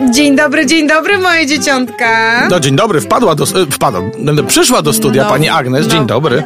Dzień dobry, moje dzieciątka. No dzień dobry, przyszła do studia pani Agnes, dzień dobry.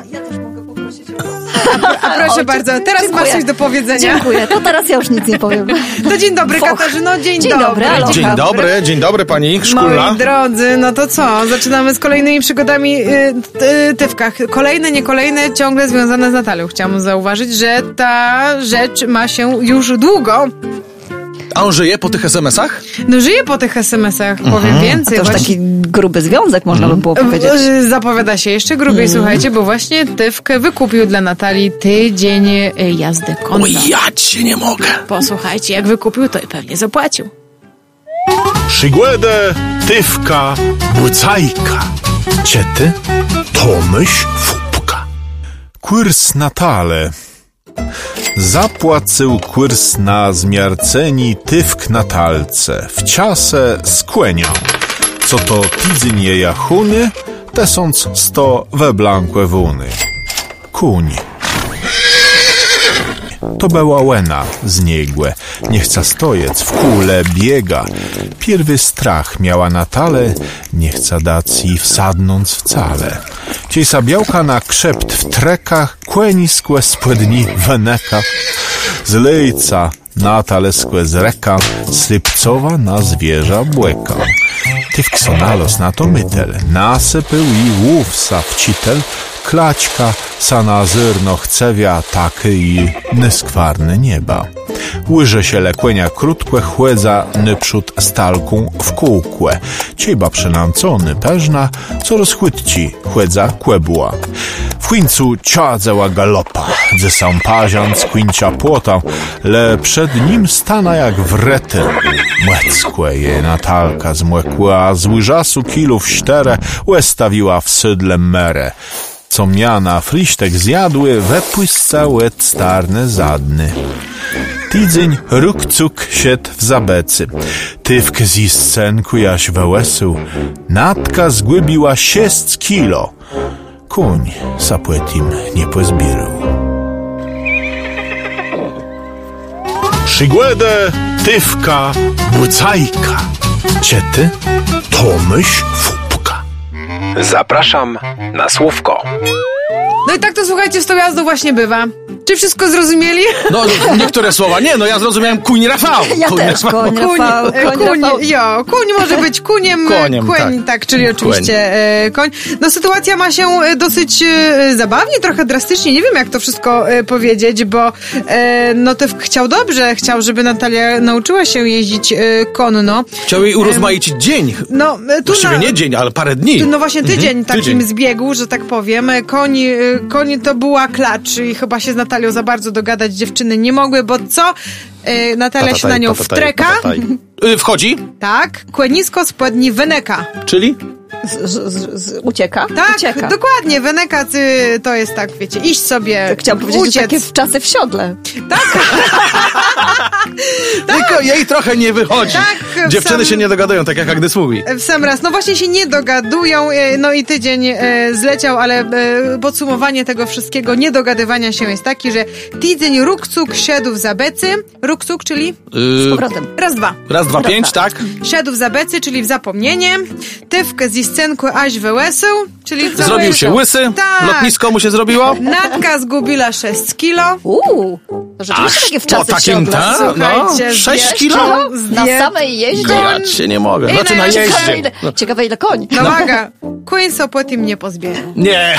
A proszę bardzo, teraz masz coś do powiedzenia. Dziękuję, to teraz ja już nic nie powiem. To dzień dobry, Katarzyno, dzień dobry. Dzień dobry pani Szkulna. Moi drodzy, no to co? Zaczynamy z kolejnymi przygodami Tywkach. Kolejne, nie kolejne, ciągle związane z Natalią. Chciałam zauważyć, że ta rzecz ma się już długo. A on żyje po tych SMS-ach? No żyje po tych SMS-ach, powiem więcej. A to już taki gruby związek, można by było powiedzieć. Zapowiada się jeszcze grubiej, słuchajcie, bo właśnie Tywk wykupił dla Natalii tydzień jazdy konno. O, ja cię nie mogę. Posłuchajcie, jak wykupił, to i pewnie zapłacił. Przygłedę Tywka Bucajka. Ciety Tomyś Fupka. Kurs Natale. Zapłacył kurs na zmiarceni Tywk Natalce, w ciasę skłeniał. Co to tydzień jeja chuny, tesąc 100 we blankłe wuny. Kuń. To była łena zniegłe, nie chca stojec, w kule biega. Pierwy strach miała Natale, nie chca dacji wsadnąc wcale. Ciejsa białka na krzept w trekach, kłeni skłe spłedni weneka. Z lejca Natale skłe z reka, slypcowa na zwierza błeka. Tywk sonalos na to mytel, nasypył i łówsa wcitel, klaćka sa na zyrno chcewia taky i neskwarne nieba. Łyże się lekłenia krótkłe, chłedza nyprzód stalką w kółkłe. Ciejba przynamcony peżna, co rozchwytci chłedza kłebła. W chwińcu ciadzała galopa, ze sam paziąc kwincia płota, le przed nim stana jak wrety. Młeckłe je Natalka zmłekła, a z łyżasu kilów czterech łestawiła w sydle merę. Co miana frisztek zjadły, wepłysca łet starne zadny. Tydzień rukcuk siedł w zabecy. Tywk z scenku jaś wełesył. Natka zgłybiła 6 kilo. Kuń sapłetim nie pozbierał. Przygłedę Tywka Bucajka. Ciety Tomyś Fupka. Zapraszam na słówko. No i tak to, słuchajcie, z tą jazdą właśnie bywa. Czy wszystko zrozumieli? No, niektóre słowa nie, no ja zrozumiałem kuń Rafał. Ja też, koń Rafał. Kuń może być kuniem, tak, czyli oczywiście koń. No sytuacja ma się dosyć zabawnie, trochę drastycznie, nie wiem jak to wszystko powiedzieć, bo no Tywk chciał dobrze, chciał, żeby Natalia nauczyła się jeździć konno. Chciał jej urozmaicić dzień. No, właściwie nie dzień, ale parę dni. No właśnie tydzień takim zbiegł, że tak powiem. Koń to była klacz i chyba się z Natalią za bardzo dogadać dziewczyny nie mogły, bo co? Natalia się na nią wtreka. Wchodzi? Tak. Kłenisko spłedni weneka. Czyli? Ucieka? Tak, ucieka. Dokładnie. Weneka to jest tak, wiecie, iść sobie, chciałam powiedzieć, uciec. że takie czasy w siodle. Tak. Tylko jej trochę nie wychodzi. Tak, dziewczyny się nie dogadują, tak jak Agnes mówi. W sam raz. No właśnie się nie dogadują, no i tydzień zleciał, ale podsumowanie tego wszystkiego niedogadywania się jest taki, że tydzień rukcuk szedł w zabecy. Rukcuk, czyli? Z powrotem. Raz, dwa. Raz, dwa, 5, tak? Szedł w zabecy, czyli w zapomnienie. Tywk z scenku aś wełesył, czyli co? Zrobił się łysy, tak. Lotnisko mu się zrobiło. Natka zgubiła 6 kilo. To rzeczywiście takie w czasy w takim, siodle. Słuchajcie, 6 kilo? Na samej jeździe? Ja cię nie mogę. Znaczy na jeździe. Ciekawe ile koń. No waga, kuń Sopłetim nie pozbierał. Nie.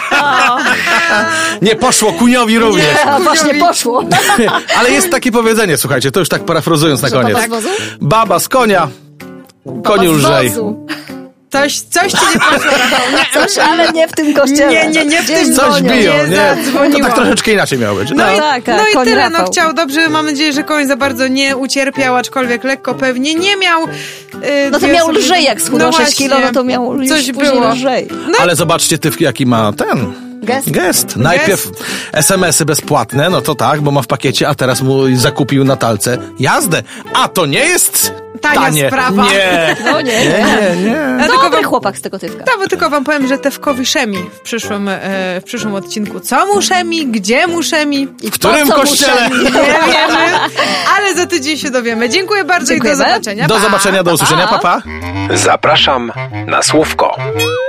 Nie poszło kuniowi również. A właśnie poszło. Ale jest takie powiedzenie, słuchajcie, to już tak parafrazując na koniec. Baba z wozu? Baba z konia, koniu lżej. Coś ci nie poszło, Rafał. Coś, ale nie w tym kościele. Nie w tym Coś biją, nie? zadzwoniło. To tak troszeczkę inaczej miało być. No i koń tyle, Rafał. chciał dobrze, mam nadzieję, że koń za bardzo nie ucierpiał, aczkolwiek lekko pewnie nie miał. No to miał lżej, jak schudał 6 kilo, no to miał coś później było lżej. Ale zobaczcie, Tywk, jaki ma ten... Gest. Najpierw SMS-y bezpłatne, no to tak, bo ma w pakiecie, a teraz mu zakupił Natalce jazdę. A to nie jest tania sprawa. Nie. No nie. Dobry chłopak z tego typka. No, bo tylko wam powiem, że Tewkowi szemi w przyszłym odcinku. Co mu szemi, gdzie mu szemi i w którym kościele? Nie wiemy, ale za tydzień się dowiemy. Dziękuję bardzo. Dziękujemy. I do zobaczenia. Do zobaczenia, do usłyszenia, pa. Zapraszam na Słówko.